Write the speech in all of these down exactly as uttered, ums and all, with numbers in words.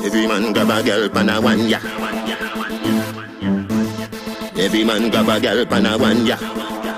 Every man grab a girl pan a one ya. Every man grab a girl pan a one ya.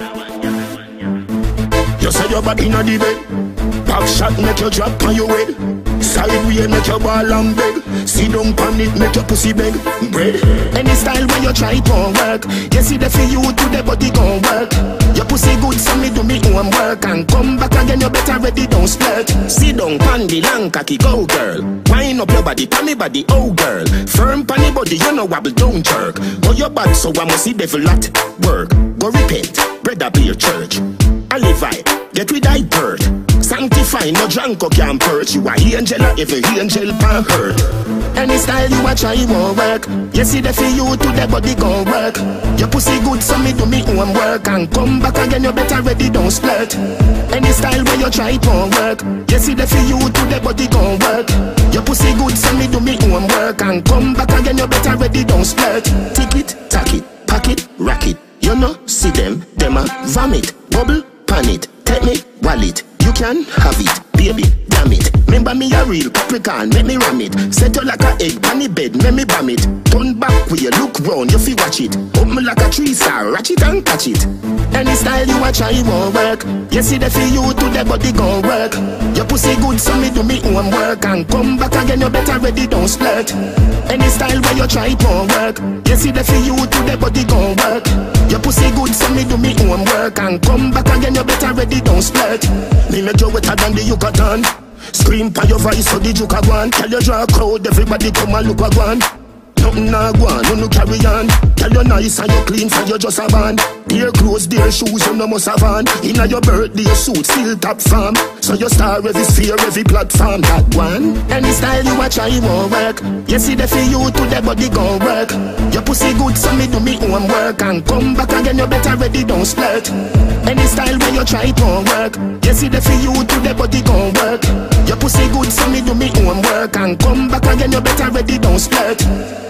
You say your body inna the bed. Back shot make you drop on your head. Side way make your ball and beg. Sit down pan it make your pussy beg. Bread. Any style when you try it won't work. You see the for you to the body gon' work. Your pussy good so me do me own work. And come back again you better ready don't splurt. Sit down pan the long cocky go girl. Wind up your body pan me body oh girl. Firm pan the body you know wobble don't jerk. But your bad so I must see devil at work. Go repent, brother be your church. Alivai, get with thy birth. Sanctify, no drunk or can perch. You a angel or every angel pan hurt. Any style you a try won't work. You see the for you to the body gon' work. Your pussy good so me do me own work. And come back again you better ready don't splurt. Any style where you try it won't work. You see the for you to the body gon' work. Your pussy good so me do me own work. And come back again you better ready don't splurt. Tick it, tack it, pack it, rack it. You know, see them, them a vomit. Bubble, pan it, take me, wallet. You can have it, baby, damn it. Remember me a real Capricorn, make me ram it. Settle like a egg, pan the bed, make me bam it. Turn back where you look round, you fi watch it. Open like a tree star, ratchet and catch it. Any style you a try won't work. You see the for you to the body gon' work. Your pussy good so me do me own work. And come back again you better ready don't splurt. Any style where you try it won't work. You see the for you to the body gon' work. Your pussy good so me do me own work. And come back again you better ready don't splurt. Me make you wetter than the Yucatan. Scream pa your voice so the juke a gwan. Tell you draw a crowd, everybody come and look a gwan. Nothing na gwan, no no carry on. Tell you nice and you clean for you just a band. Dear clothes, dear shoes, you no must have on. Inna your birthday suit, still top farm. So you star every sphere, every platform. That one, any style you a try won't work. You see the for you to the body gon' work. Your pussy good so me do me own work. And come back again you better ready don't splurt. Any style when you try it won't work. You see the for you to the body gon' work. Your pussy good so me do me own work. And come back again you better ready don't splurt.